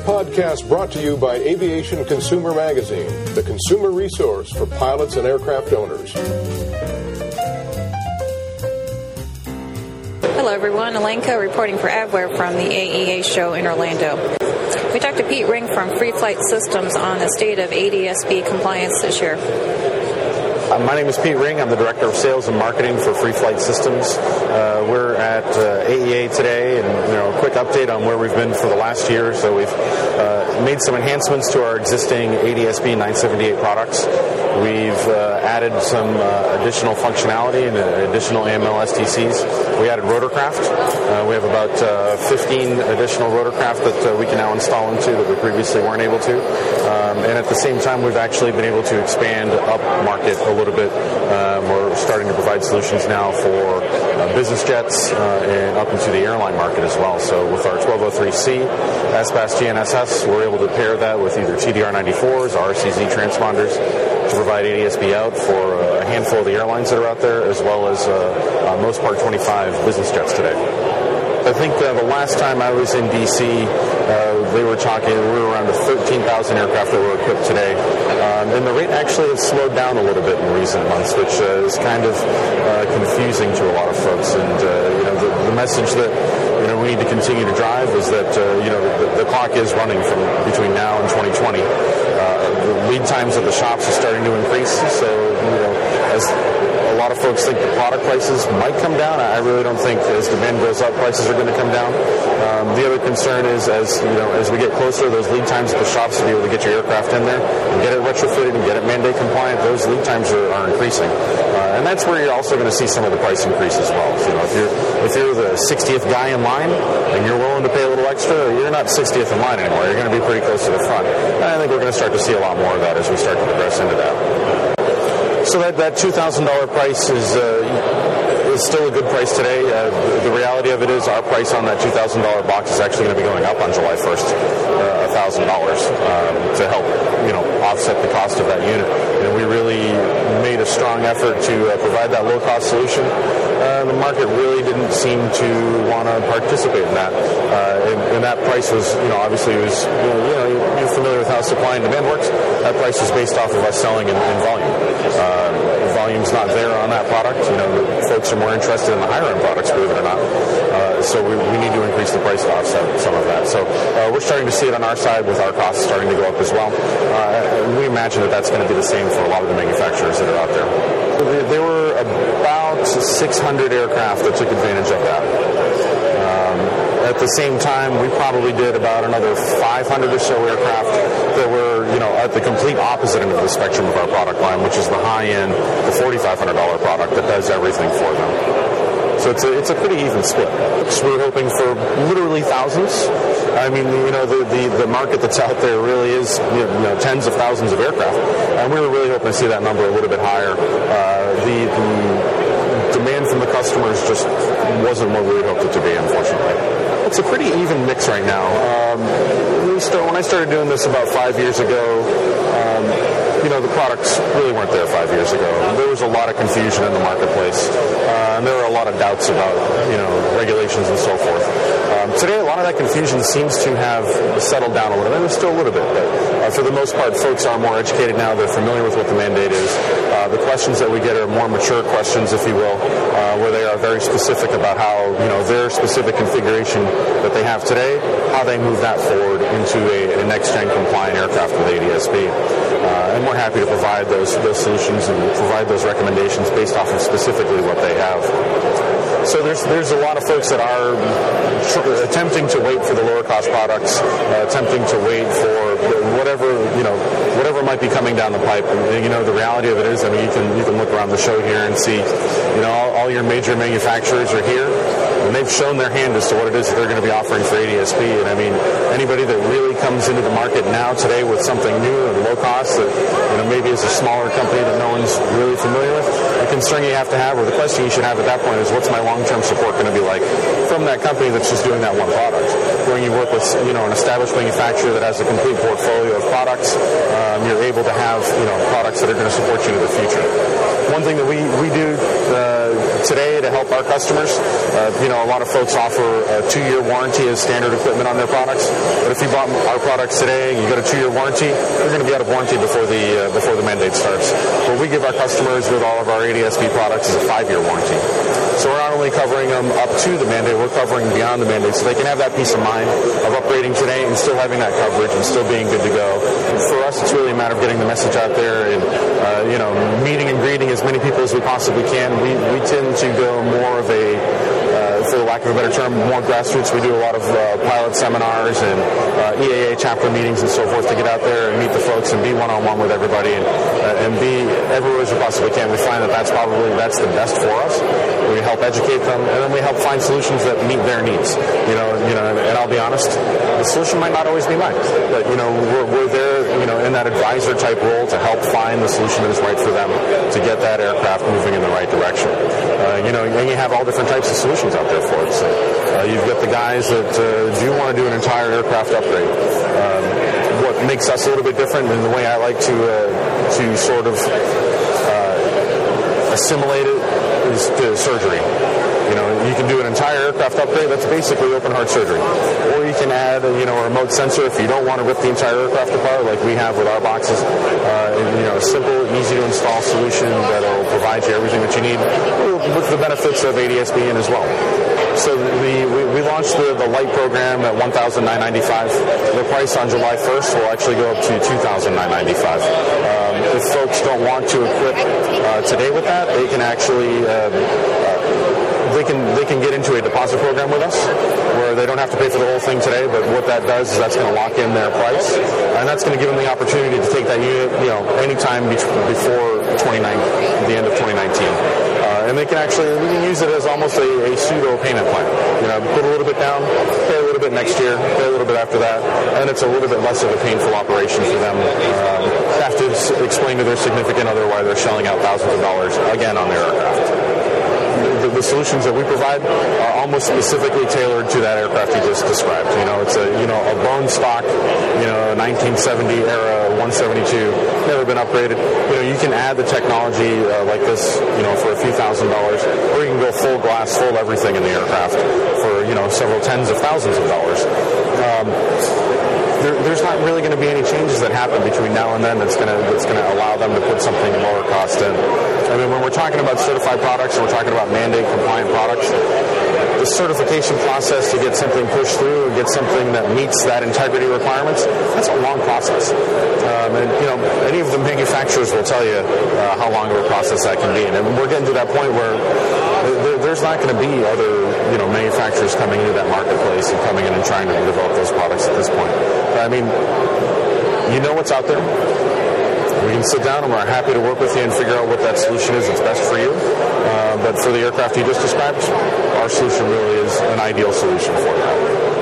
podcast brought to you by Aviation Consumer Magazine, the consumer resource for pilots and aircraft owners. Hello, everyone. Alenka reporting for Avware from the AEA show in Orlando. We talked to Pete Ring from Free Flight Systems on the state of ADS-B compliance this year. My name is Pete Ring. I'm the Director of Sales and Marketing for Free Flight Systems. We're at AEA today, and a quick update on where we've been for the last year. So we've made some enhancements to our existing ADS-B 978 products. We've added some additional functionality and additional AML STCs. We added rotorcraft. We have about 15 additional rotorcraft that we can now install into that we previously weren't able to. And at the same time, we've actually been able to expand up market a little bit. We're starting to provide solutions now for business jets and up into the airline market as well. So with our 1203C SBAS GNSS, we're able to pair that with either TDR94s or RCZ transponders to provide ADS-B out for a handful of the airlines that are out there, as well as most Part 25 business jets today. I think the last time I was in D.C., they were talking, we were around 13,000 aircraft that were equipped today. And the rate actually has slowed down a little bit in recent months, which is kind of confusing to a lot of folks. And, the message that, we need to continue to drive is that, the clock is running from between now and 2020. The lead times at the shops are starting to increase. So, as a lot of folks think the product prices might come down, I really don't think as demand goes up, prices are going to come down. The other concern is as we get closer, those lead times at the shops to be able to get your aircraft in there and get it retrofitted and get it mandate compliant, those lead times are increasing. And that's where you're also going to see some of the price increase as well. If you're the 60th guy in line and you're willing to pay a little extra, you're not 60th in line anymore. You're going to be pretty close to the front. And I think we're going to start to see a lot more of that as we start to progress into that. So that $2,000 price is still a good price today. The reality of it is our price on that $2,000 box is actually going to be going up on July 1st, $1,000 to help offset the cost of that unit. And we really made a strong effort to provide that low-cost solution. The market really didn't seem to want to participate in that. And that price was, obviously it was, you're familiar with how supply and demand works. That price was based off of us selling in volume. Volume's not there on that product. Folks are more interested in the higher-end products, believe it or not. So we need to increase the price to offset some of that. So we're starting to see it on our side with our costs starting to go up as well. We imagine that that's going to be the same for a lot of the manufacturers that are out there. There were about 600 aircraft that took advantage of that. At the same time, we probably did about another 500 or so aircraft that were, at the complete opposite end of the spectrum of our product line, which is the high-end, the $4,500 product that does everything for them. So it's a pretty even split. So we're hoping for literally thousands. I mean, the market that's out there really is, tens of thousands of aircraft. And we were really hoping to see that number a little bit higher. The demand from the customers just wasn't what we hoped it to be, unfortunately. It's a pretty even mix right now. When I started doing this about 5 years ago, the products really weren't there 5 years ago. There was a lot of confusion in the marketplace. And there were a lot of doubts about, regulations and so forth. Today, a lot of that confusion seems to have settled down a little bit. There's still a little bit, but for the most part, folks are more educated now. They're familiar with what the mandate is. The questions that we get are more mature questions, if you will, where they are very specific about how, their specific configuration that they have today, how they move that forward into a next-gen compliant aircraft with ADS-B. And we're happy to provide those solutions and provide those recommendations based off of specifically what they have. So there's a lot of folks that are attempting to wait for the lower cost products, attempting to wait for whatever might be coming down the pipe. And, the reality of it is, you can look around the show here and see, all your major manufacturers are here, and they've shown their hand as to what it is that they're going to be offering for ADS-B. And anybody that really comes into the market now today with something new and low cost that maybe is a smaller company that no one's really familiar with, the concern you have to have, or the question you should have at that point, is what's my long-term support going to be like from that company that's just doing that one product? When you work with an established manufacturer that has a complete portfolio of products, you're able to have products that are going to support you in the future. one thing that we do today to help our customers, a lot of folks offer a 2-year warranty as standard equipment on their products. But if you bought our products today and you got a 2-year warranty, you're going to be out of warranty before the mandate starts. What we give our customers with all of our ADSB products is a 5-year warranty. So we're not only covering them up to the mandate, we're covering beyond the mandate, so they can have that peace of mind of upgrading today and still having that coverage and still being good to go. And for us, it's really a matter of getting the message out there and meeting and greeting as many people as we possibly can. We tend to go more of a, for lack of a better term, more grassroots. We do a lot of pilot seminars and EAA chapter meetings and so forth to get out there and meet the folks and be one-on-one with everybody and be everywhere as we possibly can. We find that's the best for us. We help educate them, and then we help find solutions that meet their needs. And I'll be honest, the solution might not always be mine, but we're there, in that advisor type role to help find the solution that is right for them to get that aircraft moving in the right direction. And you have all different types of solutions out there for it. So you've got the guys that do want to do an entire aircraft upgrade. What makes us a little bit different, and the way I like to sort of assimilate it, is to surgery. You can do an entire aircraft upgrade. That's basically open heart surgery. Or you can add a remote sensor if you don't want to rip the entire aircraft apart like we have with our boxes. A simple, easy to install solution that will provide you everything that you need with the benefits of ADSB in as well. So we launched the Lite program at $1,995. The price on July 1st will actually go up to $2,995. If folks don't want to equip today with that, they can actually they can get into a deposit program with us where they don't have to pay for the whole thing today, but what that does is that's going to lock in their price, and that's going to give them the opportunity to take that unit anytime before the end of 2019. And we can use it as almost a pseudo payment plan. Put a little bit down, pay a little bit next year, pay a little bit after that, and it's a little bit less of a painful operation for them. Have to explain to their significant other why they're shelling out thousands of dollars again on their aircraft. The solutions that we provide are almost specifically tailored to that aircraft you just described. It's a bone stock, 1970 era 172, never been upgraded. You can add the technology like this, for a few $1,000s, or you can go full glass, full everything in the aircraft for several tens of thousands of dollars. There's not really going to be any changes that happen between now and then that's going to allow them to put something lower cost in. When we're talking about certified products and we're talking about mandate compliant products, the certification process to get something pushed through and get something that meets that integrity requirements, that's a long process. Any of the manufacturers will tell you how long of a process that can be. And we're getting to that point where there's not going to be other manufacturers coming into that marketplace and coming in and trying to develop those products at this point. What's out there. We can sit down and we're happy to work with you and figure out what that solution is that's best for you. But for the aircraft you just described, our solution really is an ideal solution for you.